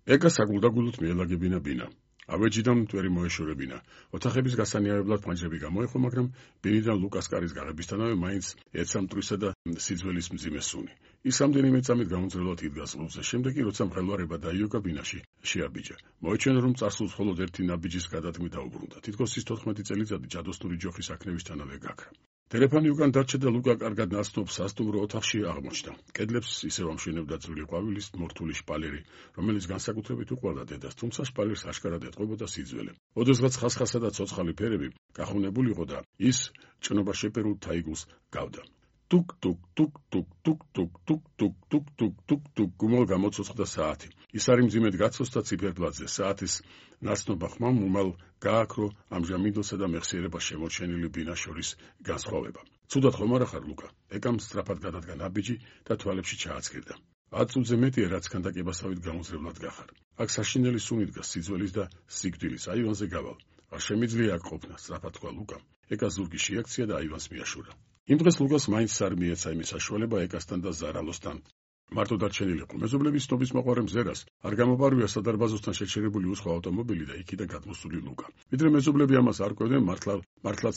ეკა საგულდაგულოდ მიელაგებინა ბინა. ავეჯიდან მტვერი მოეშორებინა. ოთახების გასანიარებლად ფანჯრები გამოეხო, მაგრამ ბინიდან ლუკას კარის გაღებისთანავე მაინც ეცამტრისა და სიძველის მძიმე სუნი. ის რამდენიმე წამით გამომძრევლად იდგა ზღუდზე. შემდეგ კი როცა მღელვარება დაიოკა, ბინაში შეაბიჯა. მოეჩვენა, რომ წარსულს მხოლოდ ერთი ნაბიჯის გადადგმით დაუბრუნდა. თითქოს ის 14 წელიწადი ჯადოსნური ჯოხის საქმეებისთანავე გაქრა. ტელეფონი უკან დარჩა და ლუკა კარგად ნაცნობ სასტუმრო ოთახში აღმოჩნდა. კედლებს ისევ ამშვენებდა წვრილი ყვავილის მორთული შპალერი, რომელიც განსაკუთრებით უყვარდა დედას, თუმცა შპალერს აშკარად ეტყობოდა სიძველე. ოდესღაც ხასხასა და ცოცხალი ფერები გახუნებული იყო და ის ჭნობა შეპერულ თაიგულს გავდა. ტუკ ტუკ ტუკ ტუკ ტუკ ტუკ ტუკ ტუკ ტუკ ტუკ ტუკ ტუკ გუმოლ გამოცოცხლდა საათი. ის არის მძიმედ გაცოსდა ციფერბლადზე. საათის ნაცნობა ხმამ უმალ გააქრო ამჟამინდელსა და მეხსიერებას შემორჩენილი ბინას შორის განსხვავება. ცუდად ხომ არა ხარ, ლუკა? ეკამ სწრაფად გადადგა ნაბიჯი და თვალებში ჩააცქირდა. 10 წუთზე მეტია, რაც ქანდაკებასავით გამოსრებლად გახარ. აქ საშინელი სუნი დგას სიძველის და სიკვდილის. აივანზე გავალ. არ შემიძლია აქ ყოფნა, სწრაფად თქვა ლუკამ. ეკა ზურგი შეაქცია და აივანს მიაშურა. იმ დღეს ლუკას მაინც არ მიეცა იმის საშუალება ეკასთან და ზარალოსთან მარტო დარჩენილიყო. მეზობლების ცნობის მოყვარე მზერას არ გამოპარვია სადარბაზოსთან შეჩერებული უსხვა ავტომობილი და იქიდან გადმოსული ლუკა. ვიდრე მეზობლები ამას არ ყვევდნენ, მართლაც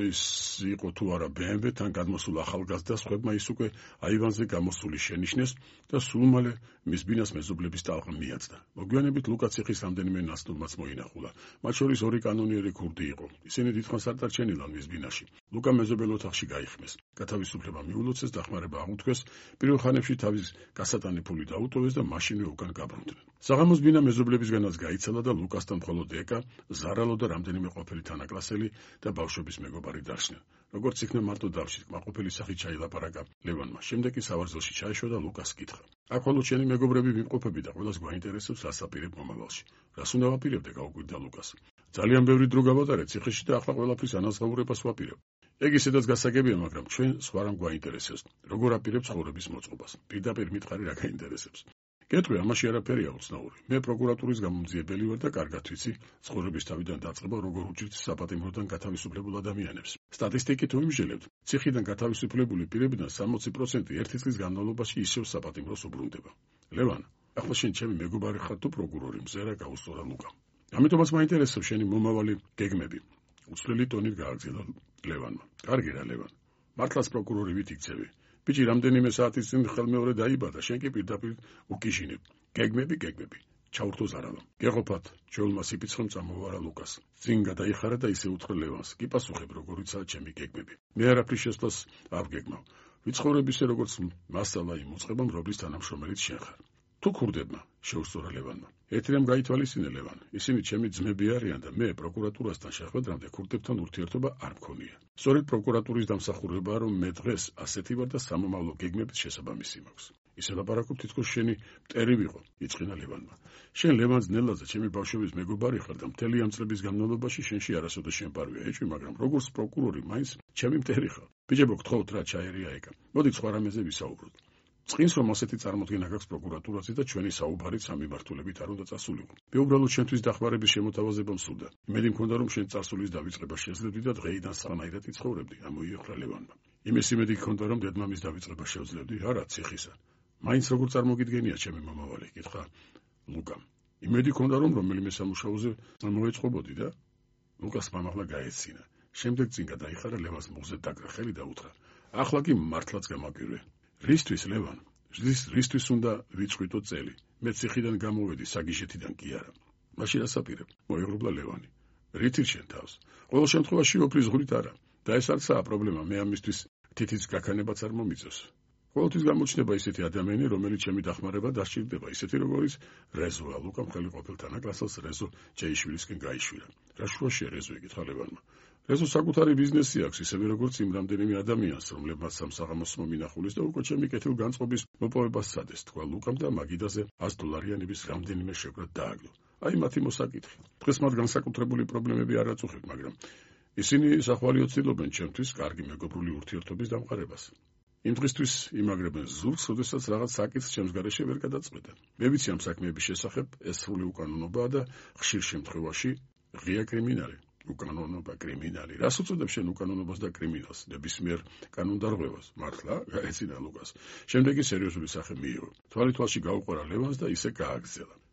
იყო თუ არა BMW თან გადმოსულ ახალგაზრდას, ხვებმა ის უკვე აივანზე გამოსული შენიშნეს და სულ მალე მის ბინას მეზობლების ტალღა მიაცდა. მოგვიანებით ლუკა ციხის რამდენიმე ნაცნობმაც მოინახულა. მათ შორის 2 კანონიერი ქურდი იყო. ისინი დიდხანს არ დარჩენილან მის ბინაში. ლუკა მეზობელ ოთახში გაიხმეს. გათავისუფლება მიულოცეს, დახმარება აღუთქვეს, პირველ ხანებში თავის გასატანი ფული დაუტოვეს და მაშინვე უკან გაბრუნდნენ. საღამოს ბინა მეზობლებისგანაც გაიცალა და ლუკასთან მხოლოდ ეკა, ზარალო და რამდენიმე ყოფილი თანაკლასელი და ბავშვების მეგობარი დარჩნენ. როგორც იქნა მარტო დავში, კმაყოფილი სახით ჩაილაპარაკა ლევანმა. შემდეგ კი სავარძელში ჩაეშვა და ლუკას კითხა. აქ ხოლო შენი მეგობრები ვიმყოფები და ყველას გვაინტერესებს რას აპირებ მომავალში. რას უნდა ვაპირებდე, გაუკვირდა ლუკას. ძალიან ბევრი დრო გავატარე ციხეში და ახლა ყველაფრის ანაზღაურებას ვაპირებ. ეგ ისედაც გასაგებია, მაგრამ ჩვენ სხვა რამ გვაინტერესებს. როგორ აპირებ ცხოვრების მოწყობას? პირდაპირ მითხარი რა გაინტერესებს. გეტყვი, ამაში არაფერია უცნაური. მე პროკურატურის გამომძიებელი ვარ და კარგად ვიცი ცხოვრების თავიდან დაწყება როგორ უჭირთ საპატიმროდან გათავისუფლებულ ადამიანებს. სტატისტიკით ვიმსჯელებთ, ციხიდან გათავისუფლებული პირებიდან 60% ერთი წლის განმავლობაში ისევ საპატიმროს უბრუნდება. ლევან, ახლა შენ ჩემი მეგობარი ხარ თუ პროკურორი? მზერა გაუსწორა ლუკამ. ამიტომაც მაინტერესებს შენი მომავალი გეგმები. უცვლელი ტონით გააგრძელა ლევანმა. კარგი რა, ლევან. მართლაც პროკურორი ვით იქცევი. ბიჭი რამდენიმე საათის წინ ხელმეორე დაიბადა, შენ კი პირდაპირ უკიშინებ. გეგმები. ჩაურთო ზარალო. გეყოფათ, ჩვეულმა სიფიცხრემ წამოვარა ლუკას. წინ გადაიხარა და ისე უთხრა ლევანს. კი პასუხებ, როგორიცაა ჩემი გეგმები. მე არაფრის შესვლას არ გეგმავ. ვიცხოვრებ ისე, როგორც მასალა იმ უწყება მრობლის თანამშრომელიც შენ ხარ. თუ ქურდებმა, შეუსწორა ლევანმა. ერთი რამ გაითვალისწინე, ლევან. ისინი ჩემი ძმები არიან და მე პროკურატურასთან შეხვედრამდე ქურდებთან ურთიერთობა არ მქონია. სწორედ პროკურატურის დამსახურებაა, რომ მე დღეს ასეთი ვარ და სამომავლო გეგმების შესაბამისი მაქვს. ისე ლაპარაკობ, თითქოს შენი მტერი ვიყო, იწყინა ლევანმა. შენ ლევან ძნელაძე, ჩემი ბავშვების მეგობარი ხარ და მთელი ამ წლების განმავლობაში შენში არასოდეს შემპარვია ეჭვი, მაგრამ როგორც პროკურორი მაინც ჩემი მტერი ხარ. ბიჭებო, გთხოვთ რა, ჩაერია ეკა. მოდი სხვა რამეზე ვისაუბროთ. წინს რომ ასეთი წარმოდგენა გაქვს პროკურატურაზე და ჩვენი საუბარით სამიმართულებით არ უნდა წასულიყო. მე უბრალოდ შენთვის დახმარების შემოთავაზება მსურდა. იმედი მქონდა, რომ შენ წარსულის დავიწყება შეძლებდი და დღეიდან სანაირად იცხოვრებდი, ამოიოხრა ლევანმა. იმის იმედი გქონდა, რომ დედმამის დავიწყება შევძლებდი, არა ციხისა. მაინც როგორ წარმოგიდგენია ჩემი მომავალი, კითხა ლუკამ. იმედი გქონდა, რომ რომელიმე სამუშაოზე მოეწყობოდი და ლუკას მამაღლა გაეცინა. შემდეგ წინ გადაიხარა ლევანს მუხზე დაკრა ხელი და უთხრა. ახლა კი მართლაც გამაკვირვე. რისთვის, ლევან? რისთვის უნდა ვიწყვიტო წელი? მე ციხიდან გამოვედი, საგიშეთიდან კი არა. მაშინ რას აპირებ? მოიღრუბლა ლევანი. რითი შენ თავს? ყოველ შემთხვევაში ოფრის ღვრით არა. და ეს არცაა პრობლემა, მე ამისთვის თითიც გაქანებაც არ მომიწევს. ყოველთვის გამოჩნდება ისეთი ადამიანი, რომელიც ჩემი დახმარება დასჭირდება, ისეთი როგორიც რეზოა. ლუკამ ხელი ყოფილ თანაკლასელს რეზო ჯეიშვილისკენ გაიშვირა. რა შუაშია რეზო, ეკითხა ლევანმა. რეზო საკუთარი ბიზნესი აქვს, ისევე როგორც იმ რამდენიმე ადამიანს, რომლებმაც სამსაღამოს მომინახულის და უკვე ჩემი კეთილგანწყობის მოპოვებას სცადეს, თქვა ლუკამ და მაგიდაზე $100 რამდენიმე შეკვრად დააგდო. აი მათი მოსაკითხი. დღეს მათ განსაკუთრებული პრობლემები არ აწუხებთ, მაგრამ ისინი სახვალიო ცდილობენ ჩემთვის კარგი მეგობრული ურთიერთობის დამყარებას. იმ დღისთვის იმაგრებენ ზურგს, როდესაც რაღაც საკითხს ჩემს გარეშე ვერ გადაწყვეტენ. მე ვიცი ამ საქმეების შესახებ, ეს სრული უკანონობაა და ხშირ შემთხვევაში ღია კრიმინალი. უკანონობა, კრიმინალი. რას უწოდებ შენ უკანონობას და კრიმინალს? ნებისმიერ კანონდარღვევას. მართლა? გაეცინა ლუკას. შემდეგ კი სერიოზული სახე მიიღო. თვალით თვალში გაუყარა ლევანს და ისე გააგრძელა.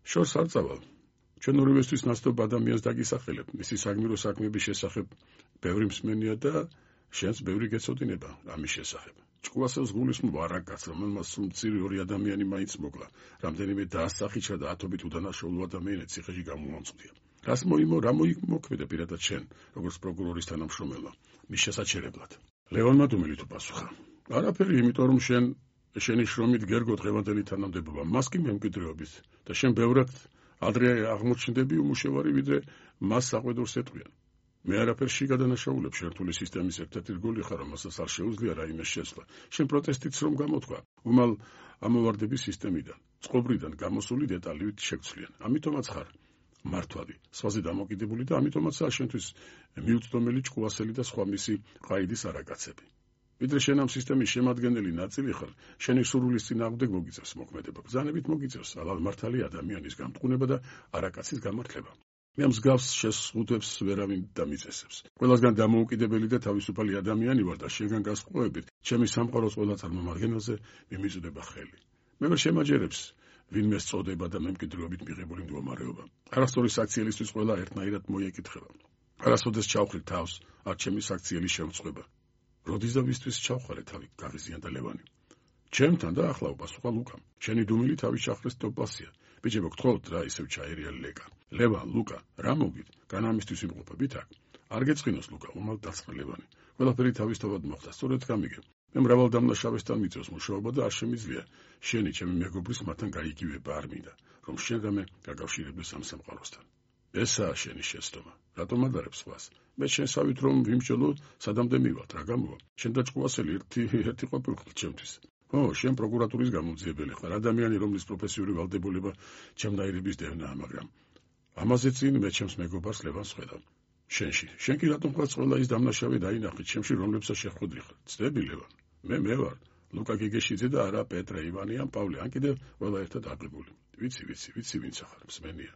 შორს არ წავალ. ჩვენ ორივესთვის ნაცნობ ადამიანს დაგისახელებ, მისი საგმირო საქმეების შესახებ ბევრი მსმენია და შენს ბევრი გეცოდინება ამის შესახებ. ჭკუასელს გულისხმობა არაკაც, რომელმაც მცირე ორი ადამიანი მაინც მოკლა, რამდენიმე დაასახიჩა და ათობით უდანაშაულო ადამიანი ციხეში გამომამწყვდია. რა მოიმოქმედა პირადად შენ, როგორც პროკურორის თანამშრომელმა, მის შესაჩერებლად? ლევანმა დუმილით უპასუხა. არაფერი, იმიტომ რომ შენი შრომით გერგო დღევანდელი თანამდებობა, მას კი მემკვიდრეობის და შენ ბევრად ადრე აღმოჩნდები უმუშევარი, ვიდრე მას საყვედურს ეტყვიან. მე არაფერში გადანაშაულებ შერთული სისტემის ერთ-ერთი რგოლი ხარ, რომელსაც არ შეუძლია რაიმე შეცვლა. შენ პროტესტიც რომ გამოთქვა, უმალ ამოვარდების სისტემიდან, წყობრიდან გამოსული დეტალივით შეგცვლიან. ამიტომაც ხარ მართვადი, სხვაზე დამოკიდებული და ამიტომაცაა შენთვის მიუწვდომელი ჭკუასელი და სხვა მისი ყაიდის არაკაცები. ვიდრე შენ ამ სისტემის შემადგენელი ნაწილი ხარ, შენი სურვილის წინააღმდეგ მოგიწევს მოქმედება, ბრძანებით მოგიწევს ალალმართალი ადამიანის გამტყუნება და არაკაცის გამართლება. მე მსგავს შეზღუდვებს ვერავინ დამიწესებს. ყველასგან დამოუკიდებელი და თავისუფალი ადამიანი ვარ და შენგან განსხვავებით, ჩემი სამყაროს ყველა წარმომადგენელზე მიმიწვდება ხელი. მე ვერ შემაჯერებს ვინმე სწოდება და მემკვიდრეობით მიღებული მდგომარეობა. არასწორი საქციელისთვის ყველა ერთნაირად მოიეკითხება. არასოდეს ჩავხრი თავს, არ ჩემი საქციელი შემწყვება. როდის და ვისთვის ჩავხარე თავი, გაღიზიანდა ლევანი. ჩემთან და ახლა უპასუხა ლუკამ. შენი დუმილი თავის ჩახრეს ტოპასია. ბიჭებო, გთხოვთ რა ისევ ჩაერია ლეკა. ლევან, ლუკა, რა მოგით? განამისთვის იმყოფებით აქ. არ გეწყინოს ლუკა, უმალ დაწყა ლევანი. ყველაფერი თავისთავად მოხდა, სწორედ გამიგე. მე მრავალ დამნაშავესთან მიწევს მუშაობა და არ შემიძლია შენი ჩემი მეგობრის მათთან გაიგივება არ მინდა, რომ შენ რამე გაკავშირებდეს ამ სამყაროსთან. ესაა შენი შეცდომა. რატომ ადარებ სხვას? მე შენსავით რომ ვიმსჯელო, სადამდე მივალთ, რა გამოვა? შენ და ჭკუასელი ერთი ყოფილიყავთ ჩემთვის. ო, შენ პროკურატურის გამოძიებელი ხარ, ადამიანი, რომლის პროფესიული ვალდებულება ჩემნაირების დევნაა, მაგრამ ამაზე წინ მე ჩემს მეგობარს ლევანს ხედავ. შენ კი რატომ ხარ ყველა ის დამნაშავე დაინახეთ ჩემში, რომლებსაც შეხვედრი ხარ? ცდები ლევან. მე ვარ ლუკა გიგეშიძე და არა პეტრე ივანი ან პავლე, ან კიდევ ყველა ერთად აღებული. ვიცი ვინც ხარ, მსმენია.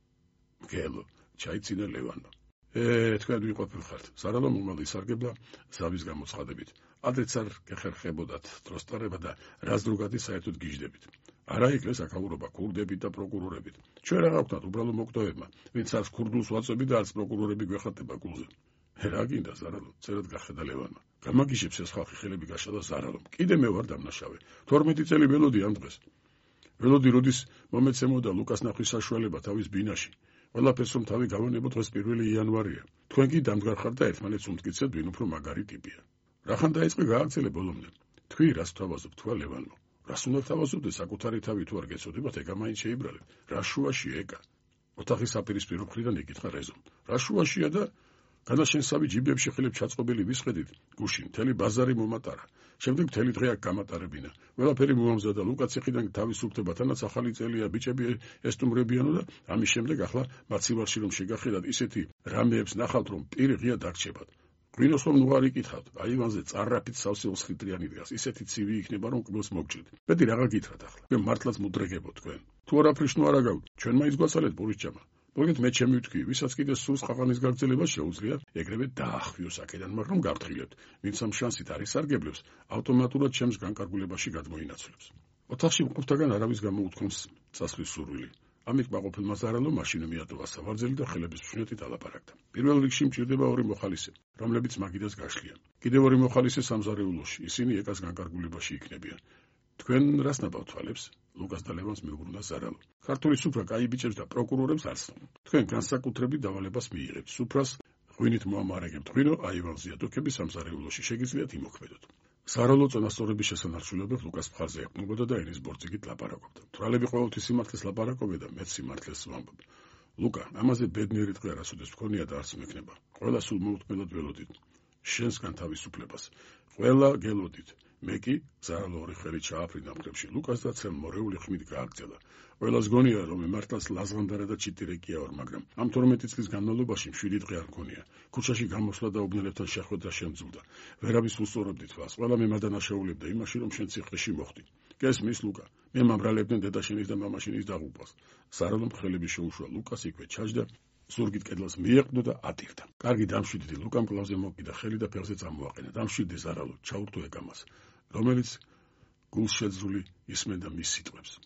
გელო, ჩაიცინა ლევანმა. თქვენ ვიყოფილ-ხართ. სარალო მომალი სარგებლა ზავის გამოცხადებით. ადრეც არ გეხერხებოდათ დროსტარება და რაზდრუგადი საერთოდ გიждებით. არა იკლეს აკაურობა ქურდებით და პროკურორებით. ჩვენ რა გაქვთ უბრალო მოკდოებმა, ვინც არც ქურდულს ვაწვევი და არც პროკურორები გვეხატება გულზე. რა გინდა ზარალო, წერად გახედა ლევანმა. გამაგიჟებს ეს ხალხი ხელები გაშალა ზარალომ. კიდე მე ვარ დამნაშავე. 12 წელი ველოდი ამ დღეს. ველოდი როდის მომეცემოდა ლუკას ნახვის საშუალება თავის ბინაში. ყველაფერს რომ თავი გავანებო დღეს 1 იანვარია. თქვენ კი დამდგარხართ და ერთმანეთს უმტკიცებთ, ვინ უფრო მაგარი ტიპია. რახან დაიწყე გააგრძელე ბოლომდე. თქვი რას თავაზობ, თქვა ლევანმა. რას უნდა თავაზობდე, საკუთარი თავი თუ არ გეცოდებათ, ეგა მაინც შეიბრალეთ. რა შუაშია ეგა? ოთახის საპირისპირო მხრიდან იკითხა რეზომ. რა შუაშია და განაშენსავი ჯიბებში ხელებს ჩაწყობილი ვისხედით, გუშინ მთელი ბაზარი მომატარა. შემდეგ მთელი დღე აქ გამატარებინა. ყველაფერი მოამზადა, ლუკა ციხიდან თავის უხდება, თანაც ახალი წელია, ბიჭები ესტუმრებიანო და ამის შემდეგ ახლა მაცივარში რომ შეგახედათ, ისეთი რამეებს ნახავთ, რომ პირი ღია დაგჭებათ. ღვინოს რომ ნუ არ იკითხავთ, აივანზე წარრაფით სავსე 20 ლიტრიანი დგას, ისეთი ცივი იქნება, რომ კბილს მოგჭრით. მეტი რაღა გითხრათ ახლა. მე მართლაც მუდრეგებო თქვენ. თუ არაფრის ნუ არა გავთ, ჩვენ მაინც გვაცალეთ ბურიჭამა. მოგეთ მე ჩემი ვთქვი, ვისაც კიდე სულს ყაყანის გაგრძელება შეუძლია, ეგრევე დაახვიოს აქედან, მაგრამ გავთხილებთ, ვინც ამ შანსით არის სარგებლებს, ავტომატურად ჩემს განკარგულებაში გადმოინაცვლებს. ოთახში მყოფთაგან არავის გამოუთქვამს წასვლის სურვილი. ამით კმაყოფილმა ზარალო მაშინ მიატოვა სავარძელი და ხელების მშვენივრით ალაპარაკდა. პირველ რიგში მჭირდება 2 მოხალისე, რომლებიც მაგიდას გაშლიან. კიდევ 2 მოხალისე სამზარეულოში, ისინი ეკას განკარგულებაში იქნებიან. თქვენ რას ნაბავთვალებს? ლუკას და ლევანს მიუბრუნდა ზარალო. ქართული სუფრა კაი ბიჭებს და პროკურორებს არ სწამთ. თქვენ განსაკუთრებით დავალებას მიიღებთ. სუფრას ღვინით მოამარაგებთ, ღვინო აივანზეა, დუქები სამზარეულოში შეგიძლიათ იმოქმედოთ. ზარალო წონასწორების შესანარჩუნებლად ლუკას მხარზე ეკნებოდა და ენის ბორციგით ლაპარაკობდა. თვალები ყოველთვის სიმართლეს ლაპარაკობენ და მეც სიმართლეს ვამბობ. ლუკა, ამაზე ბედნიერი დღე არასოდეს მქონია და არც მექნება. ყველა სულ მოუთმელად ველოდით. შენსგან თავისუფლებას. ყველა გელოდით. მე კი ზარალო ორი ხელი ჩააფრინდა მხრებში ლუკას და ცემ მორეული ხმით გააგრძელა. ყველას გონია რომ მე მართლაც ლაზღანდარა და ჩიტირეკია ვარ, მაგრამ ამ 12 წლის განმავლობაში 7 დღე არ მქონია. ქუჩაში გამოსვლა და უბნელებთან შეხვედრა შემძულდა. ვერავის უსწორებდი თვალს. ყველა მე მადანაშაულებდა იმაში, რომ შენ ციხეში მოხვდი. გესმის ლუკა, მე მომბრალებდნენ დედაშენის და მამაშენის დაღუპვას. ზარალომ ხელები შეუშვა ლუკას იქვე ჩაჯდა. ზურგით კედლას მიეყნო და ატირდა. კარგი დამშვიდდი, ლუკამ კლავზე მოკიდა ხელი და ფეხზე წამოაყენა. დამშვიდდი ზარალო, ჩაურთო ეკამას, რომელიც გულშეძრული ისმენდა მის სიტყვებს.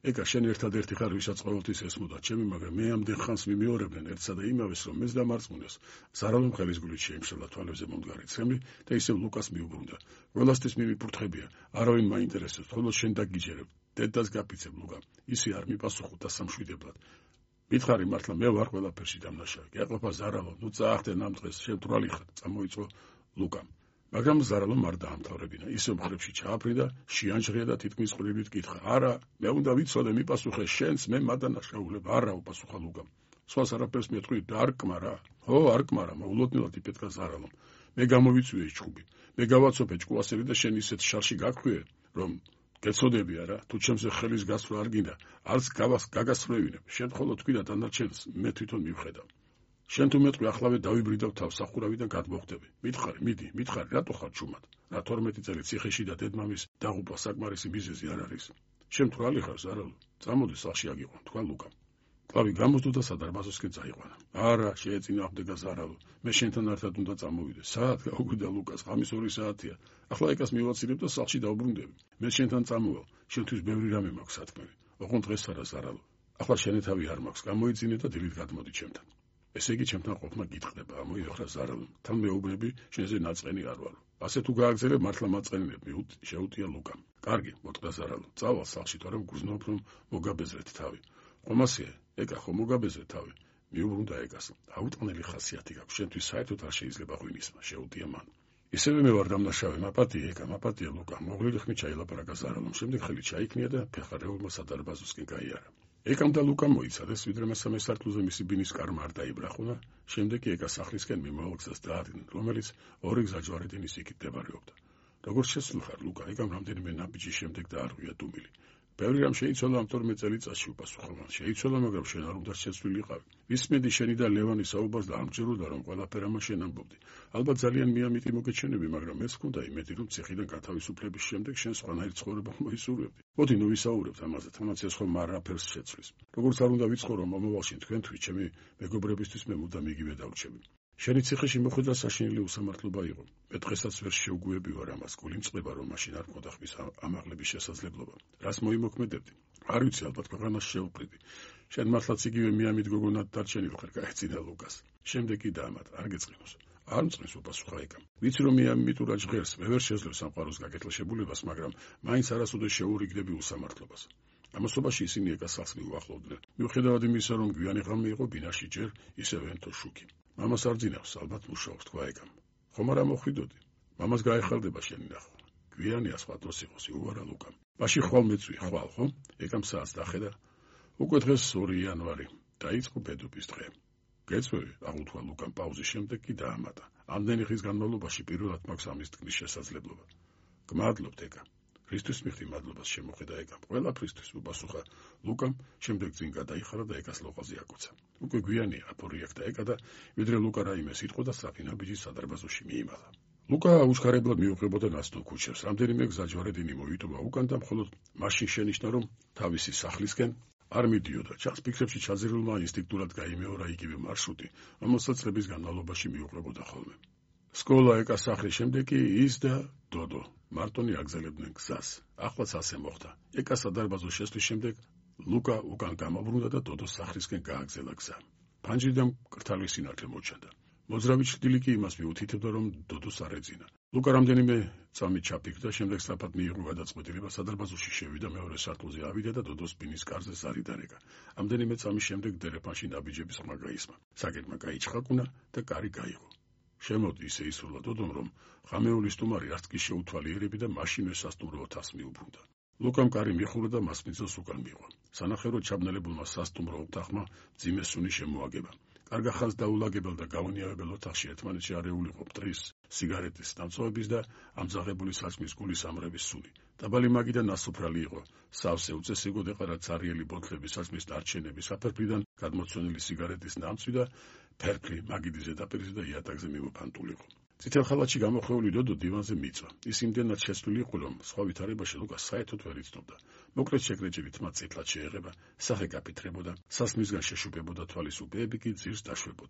ეკა შენ ერთადერთი ხარ ვისაც ყოველთვის ესმოდა ჩემი, მაგრამ მე ამდენ ხანს მიმეორებდნენ ერთსა და იმავეს, რომ მეც დამარწმუნეს. ზარალომ ხელის გულით შეიმშრლა თვალებზე მომდგარი ცხენი და ისევ ლუკას მიუბრუნდა. ყველასთვის მიმიფურთხებია, არავინ მაინტერესებს, მხოლოდ შენ დაგიჯერებ. დედას გაფიცებ ლუკა. ისი არ მიპასუხოთ სამშვიდებლად. მითხარი მართლა მე ვარ ყველაფერში დამნაშავე. გეყოფა ზარალო, ნუ წაახდე ამ დღეს, შენ თვრალი ხარ, წამოიწო ლუკამ. მაგრამ ზარალომ არ დაამთავრებინა. ისევ მხრებში ჩააფრინდა, შეანჯღია და თითქმის ყრილით კითხა. არა, მე უნდა ვიცოდე, მიპასუხე შენს, მე მადანაშაულებ. არა, უპასუხა ლუკამ. სხვას არაფერს მეტყვი და არ კმარა. ხო, არ კმარა, მოულოდნელად იფეთქა ზარალომ. მე გამოვიწვიე ჩხუბი. მე გავაცოფე ჭკუასელი და შენ ისეთ შარში გაგხვიე, რომ გეცოდები არა, თუ ჩემზე ხელის გასვლა არ გინდა, არც გაგასწრევინებ. შენ მხოლოდ თქვი და დანარჩენს მე თვითონ მივხედავ. შენ თუ მეტყვი ახლავე დავიბრიდავ თავს სახურავიდან გადმოხდები. მითხარი, მიდი, მითხარი, რატო ხარ ჩუმად? რა 12 წელი ციხეში და დედმამის დაღუპვა საკმარისი მიზეზი არ არის. შენ თვრალი ხარ, ზარალო. წამოდი სახლში აგიყვან, თქვა ლუკამ. კლავი გამოსდო და სადარბაზოსკენ წაიყვანა. არა, შეეწინააღმდეგა ზარალო. მე შენთან ერთად უნდა წამოვიდე. საათ გაუგვიდა ლუკას, ღამის 2 საათია. ახლა ეკას მივაცილებ და სახლში დავბრუნდები. მე შენთან წამოვალ. შენთვის ბევრი რამე მაქვს სათქმელი. ოღონდ დღეს არა ზარალო. ახლა შენი თავი არ მაქვს, გამოიწინე და დილით გადმოდი ჩემთან. ესე იგი ჩემთან ყოფნა გიტყდება, ამოიხრა ზარალო. თან მეუბნები, შენზე ნაწყენი არ ვარო. ასე თუ გააგზელებ, მართლა მაწყენინებ, შეუტია ლუკამ. კარგი, მოტყდა ზარალო. წავალ სახლში, თორემ გრძნობ, რომ მოგაბეზრეთ თავი. ხომასია, ეკა ხო მოგაბეზრე თავი. მიუბრუნდა ეკას. აუტყნელი ხასიათი გაქვს, შენთვის საერთოდ არ შეიძლება ღვინისმა, შეუტია მან. ისევე მე ვარ დამნაშავე, მაპატია ეკა, მაპატია ლუკა. მოღრილი ხმით ჩაილაპარაკა ზარალომ, შემდეგ ხელი ჩაიქნია და ფეხარეულმა სადარბაზოსკენ გაიარა. ეკამ და ლუკამ მოიცადეს, ვიდრე მესამე სართულზე მისი ბინის კარმა არ დაიბრახუნა, შემდეგ კი ეკა სახლისკენ მიმავალ გზას დაადგინა, რომელიც 2 გზაჯვარედინის იქით მდებარეობდა. როგორც შესულ ხარ, ლუკა, ეკამ რამდენიმე ნაბიჯის შემდეგ დაარღვია დუმილი. ბევრი რამ შეიცვალა ამ 12 წელიწადში, უპასუხა მან. შეიცვალა, მაგრამ შენ არ უნდა შეცვლილიყავი. ვისმედი შენი და ლევანის საუბარს და არ მჭიროდა, რომ ყველაფერ ამას შენ ამბობდი. ალბათ ძალიან მიამიტი მოგეჩვენები, მაგრამ მეც გქონდა იმედი, რომ ციხიდან გათავისუფლების შემდეგ შენ სხვანაირ ცხოვრება მოისურვებდი. მოდი ნუ ვისაუბრებთ ამაზე, თუნდაც ეს ხომ არაფერს შეცვლის. როგორც არ უნდა ვიცხოვრო მომავალში თქვენთვის, ჩემი მეგობრებისთვის მე მუდამ იგივე დავრჩები. შენი ციხეში მოხვედრა საშინელი უსამართლობა იყო. მე დღესაც ვერ შევგუები ვარ ამას, გული მწყდება, რომ მაშინ არ მქონდა ხმის ამაღლების შესაძლებლობა. რას მოიმოქმედებდი? არ ვიცი, ალბათ ქვეყანას შევყრიდი. შენ მართლაც იგივე მიამით გოგონად დარჩენილ ხარ, გაეცინა ლუკას. შემდეგ კი დაამატა, არ გეწყინოს. არ მწყნის, უპასუხა ეკამ. ვიცი რომ მიამით ურა ჟღერს, მე ვერ შეძლებ სამყაროს გაკეთილშებულებას, მაგრამ მაინც არასოდეს შეურიგდები უსამართლობას. ამასობაში ისინი ეკას სახლს მიუახლოვდნენ. მიუხედავად იმისა, რომ გვიანი ღამე იყო, ბინაში ჯერ ისევ ენტო შუქი. მამას არ ძინავს, ალბათ მუშაობს, თქვა ეკამ. ხომ არა მოხვიდოდი? მამას გაეხარდება შენი ნახვა. გვიანია სხვა დროს იყოს, იუარა ლუკამ. მაშინ ხვალ მეწვი, ხვალ, ხო? ეკამ საათს დახედა. უკვე დღეს 2 იანვარი. დაიწყო ბედობის დღე. გეწვევი, აღუთქვა ლუკამ პაუზის შემდეგ კი დაამატა. ამდენი ხის განმავლობაში პირველად მაქვს ამის თქმის შესაძლებლობა. გმადლობთ ეკა. ქრისტეს მიხდი მადლობას შემოხედა ეკამ. ყველაფრისთვის უპასუხა ლუკამ, შემდეგ წინ გადაიხარა და ეკას ლოყაზე აკოცა. უკვე გვიანია, აპორიაქდა ეკა და ვიდრე ლუკა რაიმე სიტყვა და სწრაფი ნაბიჯით სადარბაზოში მიიმალა. ლუკა უჩქარებლად მიუღებოდა ნასტო ქუჩას. რამდენიმე გზაჯვარედინი მოიტოვა უკან და მხოლოდ მაშინ შენიშნა, რომ თავისი სახლისკენ არ მიდიოდა. ჩახს ფიქრებში ჩაძირულმა ინსტინქტურად გაიმეორა იგივე მარშრუტი, რომელსაც წლების განმავლობაში მიუღებოდა ხოლმე. სკოლა ეკას სახლის შემდეგ კი ის და დოდო მარტონი აგზელებდნენ გზას. ახლაც ასე მოხდა. ეკა სადარბაზოს შესვლის შემდეგ ლუკა უკან გამობრუნდა და დოდოს სახლისკენ გააგზელა გზა. ფანჯრიდან მკრთალი სინათლე მოჩანდა. მოძრავი ჩრდილი კი იმას მიუთითებდა, რომ დოდოს არ ეძინა. ლუკა რამდენიმე წამით ჩაფიქრდა, შემდეგ სწრაფად მიიღო გადაწყვეტილება, სადარბაზოში შევიდა, მეორე სართულზე ავიდა და დოდოს ბინის კარზე ზარი დარეკა. ამდენიმე წამის შემდეგ დერეფანში ნაბიჯების ხმა გაისმა. საკეთმა გაიჩხაკუნა და კარი გაიღო. შემოდი, ისე ისურვა დოდომ, რომ ღამეული სტუმარი არც კი შეუთვალიერები და მაშინვე სასტუმრო ოთახს მიუბრუნდა. ლუკამ კარი მიხურა და მასპინძელს უკან მიიღო. სანახევროდ ჩაბნელებულმა სასტუმრო ოთახმა მძიმე სუნი შემოაგება. კარგა ხანს დაულაგებელ და გაუნიავებელ ოთახში ერთმანეთში არეულიყო მტრის, სიგარეტის დამწოვების და ამძაღებული საჭმის გულის ამრების სუნი. დაბალი მაგი და ნასოფრალი იყო. სავსე უწესრიგოდ ეყარა ცარიელი ბოთლები, საჭმის დარჩენები, საფერფლიდან გადმოცვენილი სიგარეტის ნამცვი და ფერფლი მაგიდის ზედაპირზე და იატაკზე მიმოფანტულიყო. წითელ ხალათში გამოხვეული დოდო დივანზე მიწვა. ის იმდენად შეცვლილი იყო, რომ სხვა ვითარებაში ლუკას საერთოდ ვერ იცნობდა. მოკლედ შეკრეჭებით მათ წითლად შეეღება, სახე გაფითრებოდა, სასმისგან შეშუპებოდა თვალის უბეები კი ძირს დაშვებოდა.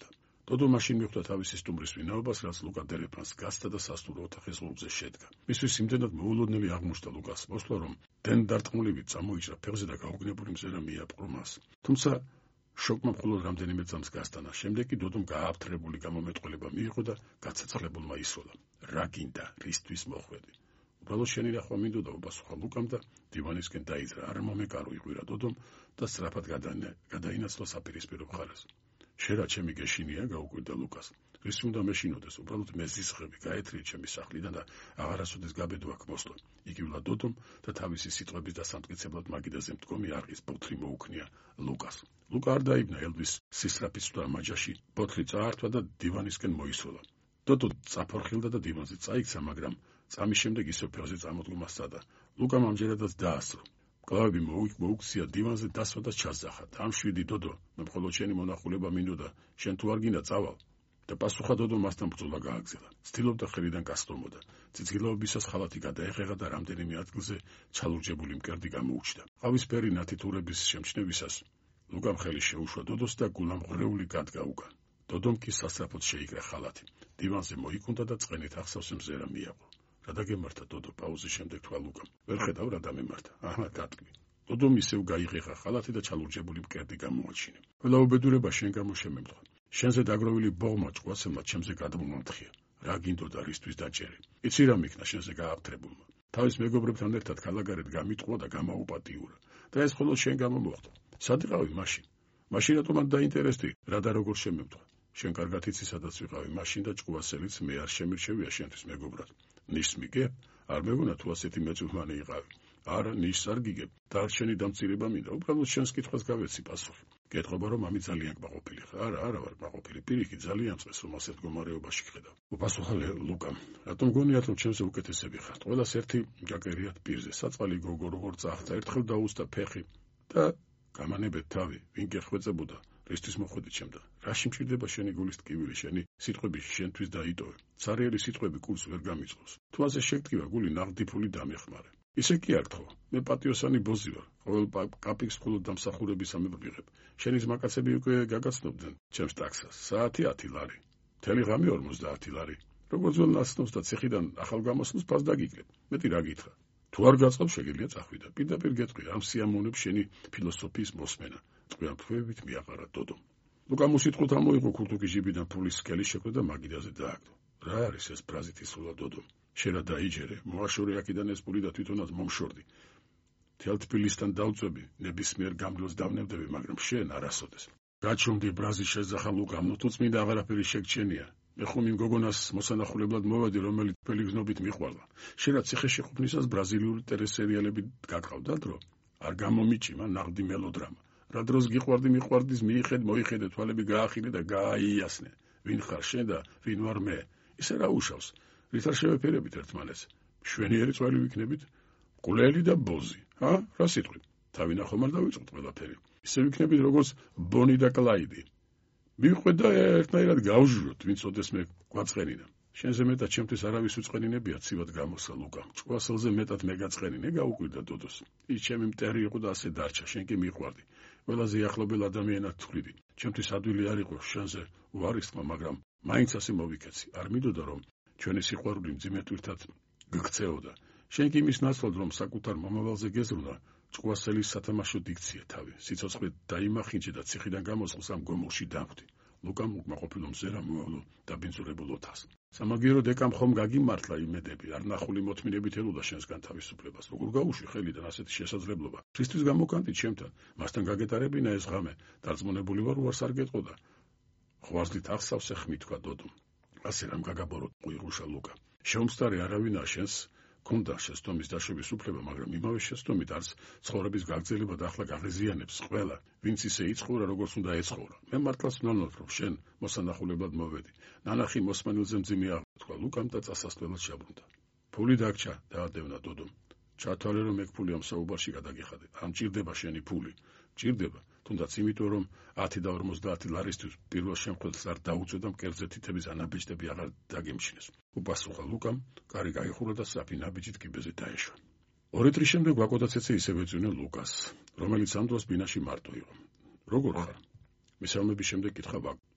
დოდო მაშინ მიხვდა თავისი სტუმრის ვინაობას, რაც ლუკა დერეფანს გასცა და სასტუმრო ოთახის ღრუბლზე შედგა. მისთვის იმდენად მოულოდნელი აღმოჩნდა ლუკას მოსვლა, რომ დენ დარტყმულივით წამოიჭრა ფეხზე და გაუგნებელი მზერა მიაპყრო მას. თუმცა შოკმა მხოლოდ რამდენიმე წამს გასტანა. შემდეგ კი დოდომ გააფთრებული გამომეტყველება მიიღო და გაცეცხლებულმა ისროლა. რა გინდა, რისთვის მოხვედი? უბრალოდ შენი ნახვა მინდოდა, უპასუხა ლუკამ და დივანისკენ დაიძრა. არ მომეკარო იყვირა დოდომ და სწრაფად გადაინაცვლა საპირისპირო მხარეს. შენ რა ჩემი გეშინია, გაუკვირდა ლუკას. რის უნდა მეშინოდეს, უბრალოდ მე ზისხები გაეთრიე ჩემი სახლიდან და აღარასოდეს გაბედო აქ მოსვლა. იგივლა დოდომ და თავისი სიტყვების დასამტკიცებლად მაგიდაზე მდგომი არყის ბოთლი მოუქნია ლუკას. ლუკა არ დაიბნა ელვის სისწრაფის მაჯაში, ბოთლი წაართვა და დივანისკენ მოისროლა. დოდო წაფორხილდა და დივანზე წაიქცა, მაგრამ წამის შემდეგ ისევ ფეხზე წამოდგომა სცადა. ლუკამ ამჯერადაც დაასწრო. კლავები მოუქცია დივანზე დასვა და ჩასძახა. დამშვიდი დოდო, მე მხოლოდ შენი მონახულება მინდოდა, შენ თუ არ გინდა წავალ. და პასუხა დოდო მასთან ბრძოლა გააგრძელა. ცდილობდა ხელიდან გასტომოდა. ციცქილაობისას ხალათი გადაეხეღა და რამდენიმე ადგილზე ჩალურჯებული მკერდი გამოუჩნდა. ყავისფერი ნათითურების შემჩნევისას ლუკამ ხელი შეუშვა დოდოს და გულამღრეული გადგა უკან. დოდომ კი სასწრაფოდ შეიკრა ხალათი. დივანზე მოიკუნდა და წყენით ახსავსე მზერა მიაყო. რა დაგემართა დოდო პაუზის შემდეგ თქვა ლუკამ. ვერ ხედავ რა დამემართა. აჰა, გატყვი. დოდომ ისევ გაიღეხა ხალათი და ჩალურჯებული მკერდი გამოაჩინა. ყველა უბედურება შენ გამო შემემთხვა. შენზე დაგროვილი ბოღმა ჭკვაცელმა ჩემზე გადმომამთხია. რა გინდოდა რისთვის დაჭერე? იცი რა მიქნა შენზე გააფთრებულმა. თავის მეგობრებთან ერთად ქალაქარეთ გამიტყვა და გამაუპატიურა. და ეს მხოლოდ შენ გამო მოხდა. სად იყავი მაშინ? მაშინ რატომ არ დაინტერესდი რა და როგორ შემემთხვა? შენ კარგად იცი სადაც ვიყავი მაშინ და ჭკვასელიც მე არ შემირჩევია შენთვის მეგობრად. ნიშს მიგებ? არ მეგონა თუ ასეთი მეწვდომანი იყავი. არა, ნიშს არ გიგებ. დარჩენი დამწირება მინდა. უბრალოდ შენს კითხვას გავეცი პასუხი. გეტყობა რომ ამი ძალიან კმაყოფილი ხარ. არა ვარ კმაყოფილი. პირიქით ძალიან წეს რომ ასეთ მდგომარეობაში გხედავ. უპასუხა ლუკამ. რატომ გონიათ რომ ჩემზე უკეთესები ხართ? ყველას ერთი გაკერიათ პირზე. საწყალი გოგო როგორ წახდა, ერთხელ დაუსტა ფეხი და გამანებეთ თავი. ვინ გეხვეწებოდა? რისთვის მოხვედი ჩემთან? რაში მჭირდება შენი გულის ტკივილი, შენი სიტყვები შენთვის დაიტოვე. ცარიელი სიტყვები გულს ვერ გამიწყობს. თუ ასე შეგტკივა, გული ნაღდი ფული დამეხმარე. ისე კი არ თქო. მე პატიოსანი ბოზი ვარ. ყოველ კაპიკს მხოლოდ დამსახურებისამებრ ვიღებ. შენი ძმაკაცები უკვე გაგაცნობდნენ ჩემს ტაქსას. საათი 10 ლარი. მთელი ღამე 50 ლარი. როგორც ძველ ნაცნობს და ციხიდან ახალ გამოსვლას ფას დაგიკლებ. მეტი რა გითხრა? თუ არ გაწყობ შეგიძლია წახვიდა. პირდაპირ გეტყვი, ამ სიამოვნებს შენი ფილოსოფიის მოსმენა. წყვილ თქმებით მიაყარა დოდომ. ლუკამ უსიტყვოდ ამოიღო ქურთუკის ჟიბიდან ფულის სკელი შეკვდა და მაგიდაზე დააგდო. რა არის ეს ბრაზით ისროლა დოდომ? შენ რა დაიჯერე? მოაშორე აქედან ეს პული და თვითონაც მომშორდი. მთელ თბილისთან დავწვევი, ნებისმიერ გამგლოს დავნებდები, მაგრამ შენ არასოდეს. გაჩუმდი ბრაზი შეძახა ლუკამ, თუ წმინდა აღარაფერი შეგჩენია. მე ხომ იმ გოგონას მოსანახულებლად მოვედი, რომელიც ფელი გზნობით მიყვარდა. შენ რა ციხეში ყოფნისას ბრაზილიური ტელესერიალები გაკავდა დრო? არ გამომიჭიმა ნაღდი მელოდრამა. რა დროს გიყვარდი მიყვარდის მიიხედ მოიხედე თვალები გაახილე და გააიასნე. ვინ ხარ შენ და ვინ ვარ მე? ისე რა უშავს? რით არ შევეფერებით ერთმანეთს? მშვენიერი წველი ვიქნებით? ყულელი და ბოზი. რა სიტყვით? თავი ნახომ არ დავიწყოთ ყველაფერი. ისე ვიქნებით როგორც ბონი და კლაიდი. მიყვეთ და ერთნაირად გავჟუროთ, ვინც ოდეს მე გვაწყენინა. შენზე მეტად ჩემთვის არავის უწყენინებია, ცივად გამოსა ლუკამ. ჭკვასელზე მეტად მე გაწყენინე, გაუკვირდა დოდოს. ის ჩემი მტერი იყო და ასე დარჩა, შენ კი მიყვარდი. ყველაზე ახლობელ ადამიანად თვლიდი. ჩემთვის ადვილი არ იყო შენზე უარისკმა, მაგრამ მაინც ასე მოვიქეცი. არ მინდოდა რომ ჩვენი სიყვარული მძიმე ტვირთად გქცეოდა. შენ კი იმის ნაცვლად რომ საკუთარ მომავალზე გეზრუნა, ჭკვასელის სათამაშო დიქცია თავი. სიცოცხლე დაიმახინჯე და ციხიდან გამოსვლას ამ გომოლში დამხვდი. ლუკამ უკმაყოფილო მზერა მოავლო დაბინძურებულ ოთახს. სამაგიერო დეკამ ხომ გაგიმართლა იმედები, არ ნახული მოთმინებით ელოდა შენსგან თავისუფლებას. როგორ გაუშვი ხელიდან ასეთი შესაძლებლობა? ხისთვის გამოკანდი ჩემთან, მასთან გაგეტარებინა ეს ღამე. დარწმუნებული ვარ, უარს არ გეტყოდა. ღვარლით ახსავსე ხმით თქვა დოდომ. ასე რამ გაგაბორო ყუიღუშა ლუკა. შეუმსტარი არავინა შენს ქონდა შეცდომის დაშვების უფლება, მაგრამ იმავე შეცდომით არც ცხოვრების გაგრძელება და ახლა გაღიზიანებს ყველა, ვინც ისე იცხოვრა, როგორც უნდა ეცხოვრა. მე მართლაც ვნანოთ, რომ შენ მოსანახულებლად მოვედი. ნანახი მოსმენილზე მძიმე აღთქვა ლუკამ და წასასწრებლად შებრუნდა. ფული დაგჭა, დაადევნა დოდომ. ჩათვალე რომ ეგ ფული ამ საუბარში გადაგიხადე. ამ ჭირდება შენი ფული. ჭირდება, თუნდაც იმიტომ რომ 10 და 50 ლარისთვის პირველ შემთხვევაში არ დაუწევ და მკერდზე თითების ანაბეჭდები აღარ დაგემჩნეს. უპასუხა ლუკამ, კარი გაიხურა და საფი ნაბიჯით კიბეზე დაეშვა. 2 წლის შემდეგ ვაკოდაცეცე ისევ ეძღვნა ლუკას, რომელიც ამ დროს ბინაში მარტო იყო. როგორ ხარ? მისამების შემდეგ კითხა ვაკო.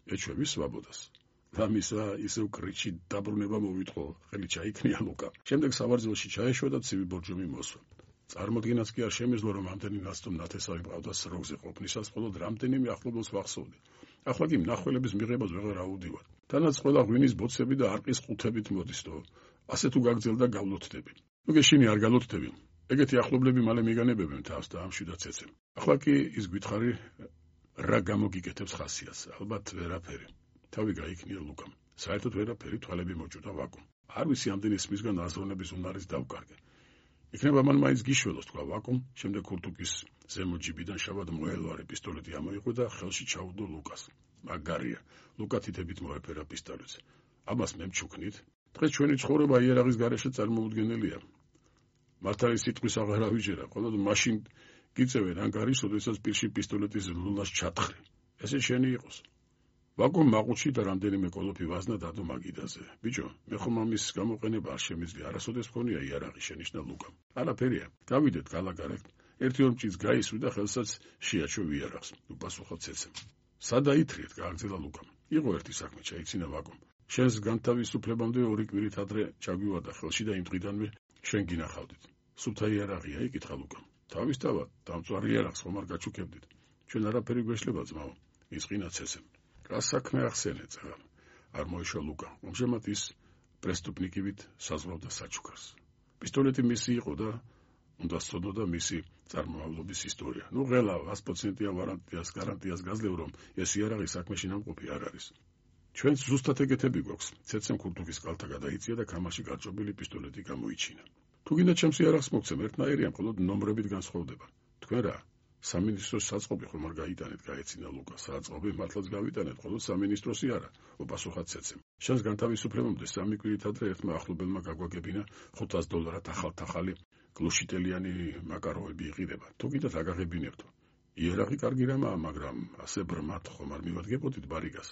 ეჩვევის სვაბოდას. და მისა ისევ კრიჩი დაბრუნება მოვითხოვ, ხელი ჩაიქნია ლუკა. შემდეგ სავარძელში ჩაეშვა და ცივი ბორჯომი მოსვა. წარმოდგენაც კი არ შემეძლო, რომ ამდენი ნაცტომ ნათესავი მყავდა სროგზე ყოფნისას, მხოლოდ რამდენიმე ახლობელს ვახსოვდი. ახლა კი მნახველების მიღებას ვეღარ აუდივარ. თანაც ყველა ღვინის ბოცები და არყის ყუთებით მოდისდო. ასე თუ გაგრძელდა გავლოთდები. ნუ გეშინი არ გალოთდები. ეგეთი ახლობლები მალე მიგანებებენ თავს და ამშვიდად ცეცემ. ახლა კი ის გითხარი რა გამოგიკეთებს ხასიათს, ალბათ ვერაფერი. თავი გაიქნია ლუკამ. საერთოდ ვერაფერი, თვალები მოჭუდა ვაკომ. არ ვიცი ამდენი სმისგან აზროვნების უნარის დავკარგე. იქნება მან მაინც გიშველოს თქვა ვაკომ, შემდეგ ქურთუკის ზემო ჯიბიდან შავად მოელვარე პისტოლეტი ამოიღო და ხელში ჩაუდო ლუკას. მაგარია, ლუკა თითებით მოეფერა პისტოლეტს. ამას მე მჩუქნით. დღეს ჩვენი ცხოვრება იერაღის გარეშე წარმოუდგენელია. მართალი სიტყვის აღარ ავიჯერა, ხოლო მაშინ გიწევენ ანგარის, ოდესაც პირში პისტოლეტის ლულას ჩათხრი. ესე შენი იყოს. ვაკომ მაყუთში და რამდენიმე კოლოფი ვაზნა დადო მაგიდაზე. ბიჭო, მე ხომ ამის გამოყენება არ შემიძლია, არასოდეს მქონია იარაღი, შენიშნა ლუკამ. არაფერია, გავიდეთ გალაგარეთ. 1-2 მჭის გაისვი და ხელსაც შეაჩვე იარაღს. უპასუხა ცეცემ. სადა ითრიეთ, გააგრძელა ლუკამ. იყო ერთი საქმე, ჩაიცინა ვაკომ. შენს განთავისუფლებამდე 2 კვირით ადრე ჩაგვივარდა ხელში და იმ დღიდანვე შენ გინახავდით. სუფთა იარაღია, იკითხა ლუკამ. თავისთავად, დამწვარი იარაღს ხომ არ გაჩუქებდით. ჩვენ არაფერი გვეშლება ძმაო, ისყინა ცეცემ. რა საქმე ახსენეთ, არ მოიშვა ლუკა. ამჟამად ის პრესტუპნიკივით საზღვრავდა საჩუქარს. პისტოლეტი მისი იყო და უნდა სწოდოდა მისი წარმომავლობის ისტორია. ნუ ღელა 100%-ია გარანტიას გაძლევ, რომ ეს იარაღი საქმეში ნამყოფი არ არის. ჩვენც ზუსტად ეგეთები გვაქვს. ცეცემ ქურთუკის კალთა გადაიწია და ქამაში გარჭობილი პისტოლეტი გამოიჩინა. თუ გინდა ჩემს იარაღს მოგცემ, ერთნაირია, მხოლოდ ნომრებით განსხვავდება. თქვენ რა? სამინისტროს საწყობი ხომ არ გაიტანეთ, გაეცინა ლუკა. საწყობი მართლაც გავიტანეთ, ხოლო სამინისტროსი არა, უპასუხა ცეცემ. შენს განთავისუფლებამდე 3 კვირით ადრე ერთმა ახლობელმა გაგვაგებინა $500 ახალ-ახალი გლუშიტელიანი მაკაროვები იყიდება. თუ კიდევ დაგაღებინებთო. იარაღი კარგი რამაა, მაგრამ ასე ბრმად ხომ არ მივადგებოდით ბარიგას.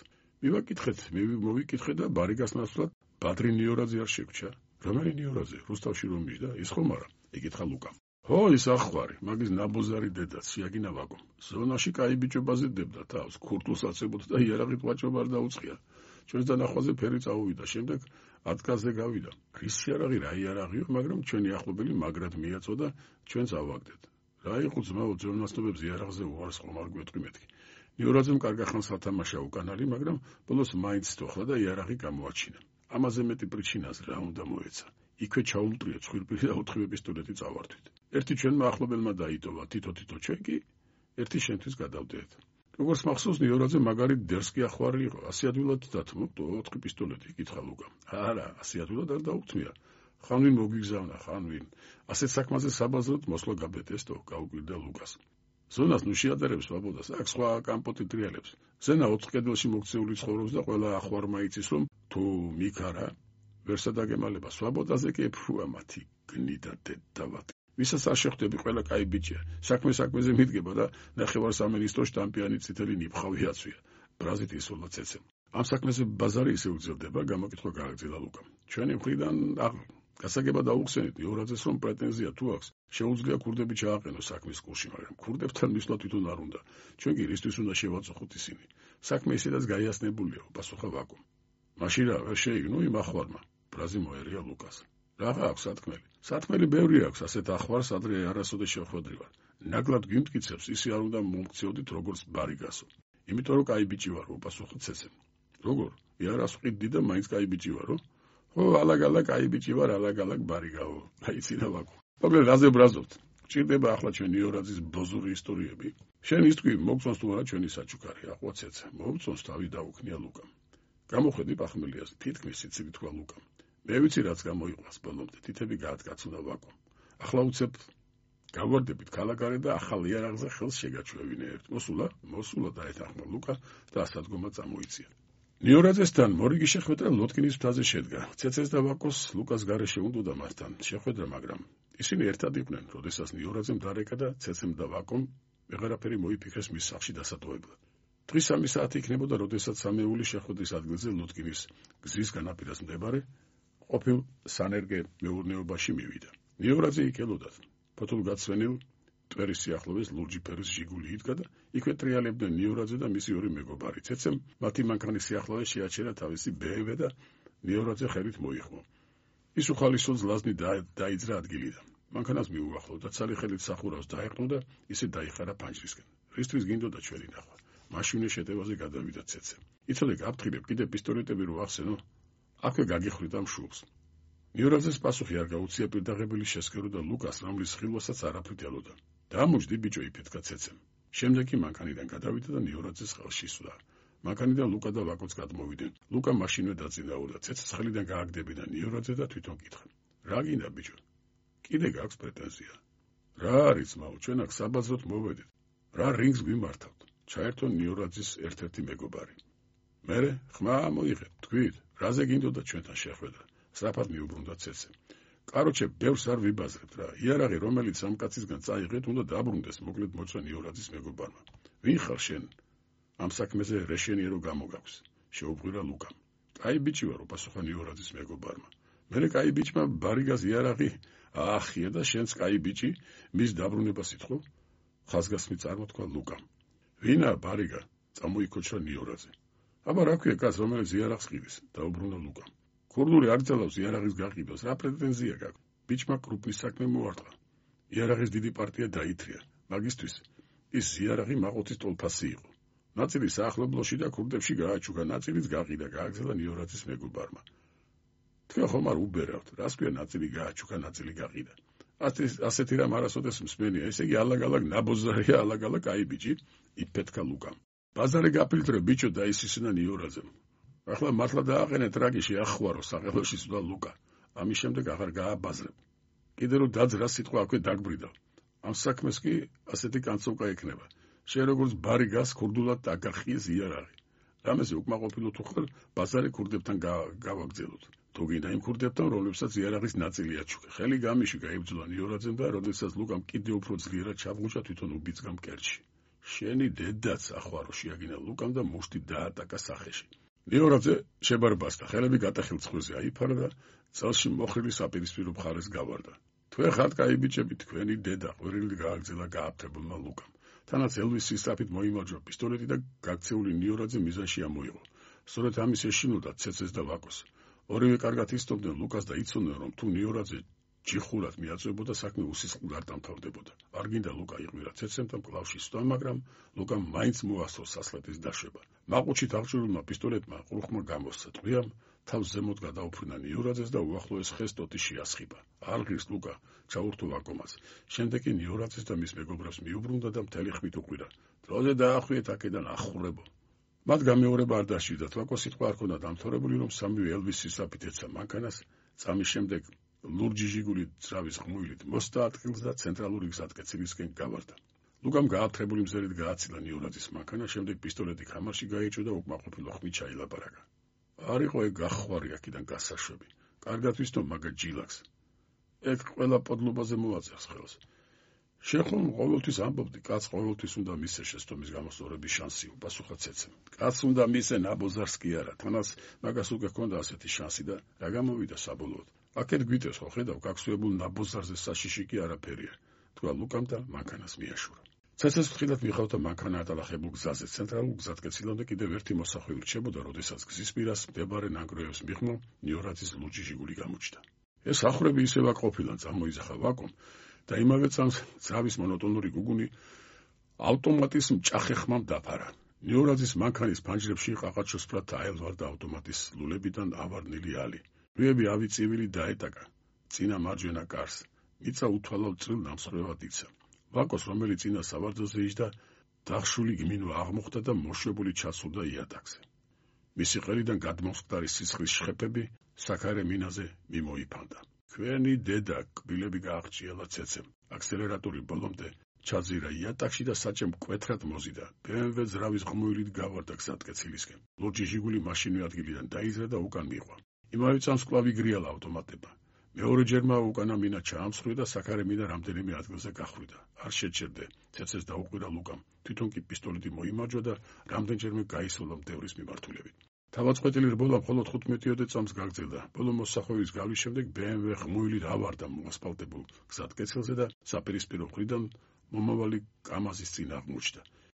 მოვიკითხეთ და ბარიგას ნაცვლად ბადრი ნიორაძე არ შეგვჭა. რომელი ნიორაძე? რუსთავში რომ მისდა, ის ხომ არა? იკითხა ლუკამ. ხო, ის ახვარი, მაგის ნაბოზარი დედაც, შეაგინა ვაკომ. ზონაში კაი ბიჭობაზე დებდა თავს, ქურთულს აცებოდა და იარაღით ვაჭრობა არ დაუწყია. ჩვენს დანახვაზე ფერი წაუვიდა, შემდეგ ატკაზე გავიდა. რის იარაღი, რა იარაღიო, მაგრამ ჩვენი ახლობელი მაგრად მიაწო და ჩვენც ავაგდეთ. რა იყო ძმაო, ძვირნაცნობებს იარაღზე უარს ხომ არ გვეტყვი მეთქი. ნიორაძემ კარგა ხანს ათამაშა უკანალი, მაგრამ ბოლოს მაინც თოხლა და იარაღი გამოაჩინა. ამაზე მეტი პრიჩინას რა უნდა მოეცა. იქვე ჩაულტრია ცხვირპირი და 4 პისტოლეტი წავართვით. ერთი ჩვენმა ახლობელმა დაიტოვა, თითო ჩვენ კი ერთი შენთვის გადავდეთ. როგორც მახსოვს, ნიორაძე მაგარი დერსკი ახვარი იყო, 100 ადვილად დათმობ 4 პისტოლეტი, იკითხა ლუკა. არა, 100 ადვილად არ დაუქმია. ხანვინ მოგიგზავნა, ხანვინ. ასეთ საქმეზე საბაზროდ მოსვლა გაბედესტო, გაუკვირდა ლუკას. ზონას ნუ შეადარებს ვაბოდას, აქ სხვა კამპოტი ტრიალებს. ზენა 4 კედელში მოქცეული ცხოვრობს და ყველა ახვარმა იცის, რომ თუ მიქარა ვერსა დაგემალება სვაბოდაზე კი ფუა მათი გნიდა დედავად. ვისაც არ შეხვდები, ყველა კაი ბიჭია. საქმეზე მიდგება და ნახევარ სამინისტრო შტამპიანი წითელი ნიფხავი აცვია. ბრაზით ისოლა ცეცემ. ამ საქმეზე ბაზარი ისე უძელდება, გამოკითხვა გააგრძელა ლუკამ. ჩვენი მხრიდან გასაგება დაუხსენეთ ნიორაძეს, რომ პრეტენზია თუ აქვს, შეუძლია ქურდები ჩააყენოს საქმის კურსში, მაგრამ ქურდებთან მისვლა თვითონ არ უნდა. ჩვენ კი რისთვის უნდა შევაწუხოთ ისინი. საქმე ისედაც გაიასნებულია, უპასუხა ვაკომ. მაშინ რა ვერ შეიგნო იმ ახვარმა. ბრაზი მოერია ლუკას. რაღა აქვს სათქმელი. სათქმელი ბევრი აქვს, ასეთ ახვარს ადრე არასოდეს შეხვედრივარ. ნაკლად გიმტკიცებს, ისი არ უნდა მომქციოდით როგორც ბარიგასო. იმიტომ რომ კაი ბიჭი ვარო, უპასუხა ცეცემ. როგორ? იარაღს ვყიდდი და მაინც კაი ბიჭი ვარო? ხო, ალაგ-ალაგ კაი ბიჭი ვარ, ალაგ-ალაგ ბარიგაო. აიცინა ვაკო. მოკლედ რაზე ბრაზობთ? ჭირდება ახლა ჩვენ ნიორაძის ბოზური ისტორიები. შენ ის თქვი, მოგწონს თუ არა ჩვენი საჩუქარი, აყვა ცეცე. მოგწონს, თავი დაუქნია ლუკამ. გამოხედი პახმელიაზე, თითქმის იცი თქვა ლუკამ. მე ვიცი რაც გამოიყვას ბოლომდე, თითები გაათკაცუნა ვაკომ. ახლა უცებ გავარდებით ქალაქარე და ახალ იარაღზე ხელს შეგაჩვევინებთ. მოსულა და ეთანხმა ლუკა და ასადგომა წამოიწია. ნიორაძესთან მორიგი შეხვედრა ლოტკინის მთაზე შედგა. ცეცეს და ვაკოს ლუკას გარეშე უნდოდა მასთან შეხვედრა, მაგრამ ისინი ერთად იყვნენ, როდესაც ნიორაძემ დარეკა და ცეცემ და ვაკომ ვეღარაფერი მოიფიქრეს მის სახლში დასატოვებლად. დღის 3 საათი იქნებოდა, როდესაც სამეული შეხვედრის ადგილზე ლოტკინის გზის განაპირას მდებარე ყოფილ სანერგე მეურნეობაში მივიდა. ნიორაძე იქ ელოდათ. ფოთოლ გაცვენილ მტვერის სიახლოვეს ლურჯი ფერის ჟიგული იდგა და იქვე ტრიალებდნენ ნიორაძე და მისი ორი მეგობარი. ცეცემ მათი მანქანის სიახლოვეს შეაჩერა თავისი BMW და ნიორაძე ხელით მოიხმო. ის უხალისოდ ლაზნი დაიძრა ადგილიდან. მანქანას მიუახლოვდა და ცალი ხელით სახურავს დაეყნო და ისე დაიხარა ფანჯრისკენ. რისთვის გინდოდა ჩვენი ნახვა? მაშინე შეტევაზე გადავიდა ცეცემ. იცოდე გაფრთხილებ, კიდე პისტოლეტები რო ახსენო, აქვე გაგიხრით ამ შულს. ნიორაძეს პასუხი არ გაუწია პირდაღებელი შესქერო და ლუკას, რომლის ხილვასაც არაფრით ელოდა. დამოჯდი ბიჭო, იფეთქა ცეცემ. შემდეგ კი მანქანიდან გადავიდა და ნიორაძეს ხელში სვლა. მანქანიდან ლუკა და ვაკოც გადმოვიდნენ. ლუკა მაშინვე დაწინაურდა. ცეცის ხელიდან გააგდებინა ნიორაძე და თვითონ კითხა: რა გინდა ბიჭო? კიდე გაქვს პრეტენზია? რა არის მაო, ჩვენ აქ საბაზროდ მოვედით. რა რინგს გვიმართავთ? ჩაერთო ნიორაძის ერთ-ერთი მეგობარი. მერე ხმა მოიღეთ, თქვით, რაზე გინდოდა ჩვენთან შეხვედრა? სწრაფად მიუბრუნდა ცეცემ. კაროჩე, ბევრს არ ვიბაზრებთ რა. იარაღი, რომელიც ამ კაცისგან წაიღეთ, უნდა დაბრუნდეს, მოკლედ მოწვა ნიორაძის მეგობარმა. ვინ ხარ შენ? ამ საქმეზე რეშენიერო გამოგაქვს, შეუბრუნდა ლუკამ. კაი ბიჭი ვარო, პასუხა ნიორაძის მეგობარმა. მერე კაი ბიჭმა ბარიგას იარაღი აახია და შენც კაი ბიჭი მის დაბრუნებას ითხოვ? ხაზგასმით წარმოთქვა ლუკამ. ვინა ბარიგა? წამოიქოჩრა ნიორაძე. აბა რა ქვია კაც, რომელიც იარაღს ყიდის? დაუბრუნდა ლუკამ. ქურდული არ ძლავს იარაღის გაყიდვას, რა პრეტენზია გაქვს? ბიჭმა კრუპის საქმე მოარტყა. იარაღის დიდი პარტია დაითრია, მაგისთვის ის იარაღი მაყოთის ტოლფასი იყო. ნაწილი საახლობლოში და ქურდებში გააჩუქა, ნაწილიც გაყიდა, გააგზავნა ნიორაძის მეგობარმა. თქვენ ხომ არ უბერავთ, რას ქვია ნაწილი გააჩუქა, ნაწილი გაყიდა? ასეთი რამ არასოდეს მსმენია, ესე იგი ალაგ-ალაგ ნაბოზარია, ალაგ-ალაგ აი ბიჭი, იფეთქა ლუკამ. ბაზარი გაფილტრე ბიჭო და ისისნა ნიორაძემ. ახლა მართლა დააყენე ტრაგიში ახხვარო სახელოში სვლა ლუკა. ამის შემდეგ აღარ გააბაზრებ. კიდე რომ დაძრა სიტყვა აქვე დაგბრიდა. ამ საქმეს კი ასეთი კანცოვკა ექნება. შენ როგორც ბარიგას ქურდულად დაგახიეს იარაღი. რამეზე უკმაყოფილო თუ ხარ, ბაზარი ქურდებთან გავაგზავნოთ. თუ გინდა იმ ქურდებთან, რომლებსაც იარაღის ნაწილი აჩუქე. ხელი გამიში გაიბრძოლა ნიორაძემ და როდესაც ლუკამ კიდე უფრო ძლიერად ჩაბღუჭა, თვითონ უბიძგა მკერდში. შენი დედაც ახواრო შეაგინა ლუკამ და მუშტი დაატაკა სახეში. ნიორაძე შებარბასდა, ხელები გატეხილ ცხვირზე აიფარა და წელში მოხრილი საპირისპირო მხარეს გავარდა. თქვენ ხართ კაი ბიჭები, თქვენი დედა ყვირილით გააგზელა გააფთრებულმა ლუკამ. თანაც ელვის სისწრაფით მოიმარჯვა პისტოლეტი და გაქცეული ნიორაძე მიზანში ამოიღო. სწორედ ამის ეშინოდა ცეცეს და ვაკოს. ორივე კარგად იცნობდნენ ლუკას და იცოდნენ, რომ თუ ნიორაძე ჯიხურად მიაწვებოდა, საქმე უსისხლოდ არ დამთავრდებოდა. არ გინდა ლუკა იყვირა ცეცემთან კლავში სვლა, მაგრამ ლუკამ მაინც მოასწრო სასლეთის დაშვება. მაყუჩით აღჭურვილმა პისტოლეტმა ყრუხმა გამოსცა. ტყვიამ თავს ზემოთ გადაუფრინა ნიორაძეს და უახლოეს ხეს ტოტი შეასხიბა. არ ღირს ლუკა, ჩაურთო ვაკომას. შემდეგ კი ნიორაძეს და მის მეგობრებს მიუბრუნდა და მთელი ხმით უყვირა. დროზე დაახვიეთ აქედან ახურებო. მათ გამეორება არ დასჭირდათ. ვაკო სიტყვა არ ქონდა დამთავრებული, რომ სამივე ელვის სისწრაფით ეცა მანქანას. წამის შემდეგ ლურჯი ჟიგული ძრავის ხმუილით მოსდა ადგილს და ცენტრალური გზატკეცილისკენ გავარდა. ლუკამ გააფრთხებული მზერით გააცილა ნიორაძის მანქანა, შემდეგ პისტოლეტი ხამარში გაეჭო და უკმაყოფილო ხმით ჩაილაპარაკა. არ იყო ეგ გახვარი აქედან გასაშვები. კარგად ვისნო მაგა ჯილაკს. ეგ ყველა პოდლობაზე მოაწერს ხელს. შენ ხომ ყოველთვის ამბობდი, კაც ყოველთვის უნდა მისცე შეცდომის გამოსწორების შანსი, უპასუხა ცეცემ. კაც უნდა მისცე ნაბოზარს კი არა, თანაც მაგას უკვე ჰქონდა ასეთი შანსი და რა გამოვიდა საბოლოოდ. აქეთ გვიტევს ხო, ხედავ, გაქცევებულ ნაბოზარზე საშიში კი არაფერია, თქვა ლუკამ და მანქანას მიაშურა. ცეცეს ფრთხილად მიხავდა მანქანა ატალახებულ გზაზე, ცენტრალურ გზატკეცილამდე კიდევ ერთი მოსახვევი რჩებოდა, როდესაც გზის პირას მდებარე ნანგრევებს მიღმო ნიორაძის ლურჯი ჟიგული გამოჩნდა. ეს ახვრები ისევ აქ ყოფილან, წამოიძახა ვაკომ და იმავე წამს ძრავის მონოტონური გუგუნი ავტომატის მჭახე ხმამ დაფარა. ნიორაძის მანქანის ფანჯრებში ყაყაჩოსფრად აელვარდა ავტომატის ლულებიდან ავარნილი ალი. რუები ავიწივილი დაეტაკა წინა მარჯვენა კარს. მიწა უთვალავ წრილ ნამსხვრევად იცა. ვაკოს, რომელიც წინა სავარძელზე იჯდა, დახშული გმინვა აღმოხდა და მოშვებული ჩასულდა იატაკზე. მისი ყელიდან გადმოსკვდარი სისხლის შხეფები საქარე მინაზე მიმოიფანდა. ქვენი დედა, კბილები გააღჭიალა ცეცემ. აქსელერატორი ბოლომდე ჩაძირა იატაკში და საჭემ მკვეთრად მოზიდა. BMW ძრავის ხმუილით გავარდა გზატკეცილისკენ. ლურჯი ჟიგული მაშინვე ადგილიდან დაიზრა და უკან მიიღვა. იმავე წამს კვლავ იგრიალა ავტომატება. მეორეჯერმა უკანა მინა ჩაამსხვრია და საქარე მინა რამდენიმე ადგილზე გახვიდა. არ შეჩერდე, ცეცეს დაუყვირა ლუკამ. თვითონ კი პისტოლეტი მოიმარჯვა და რამდენჯერმე გაისოლა მდევრის მიმართულებით. თავაწყვეტილი რბოლა მხოლოდ 15 წამს გაგრძელდა. ბოლო მოსახვევის გავლის შემდეგ BMW ხმუილით ავარდა მოასფალტებულ გზატკეცილზე და საპირისპირო მხრიდან მომავალი კამაზის წინ აღმოჩნდა.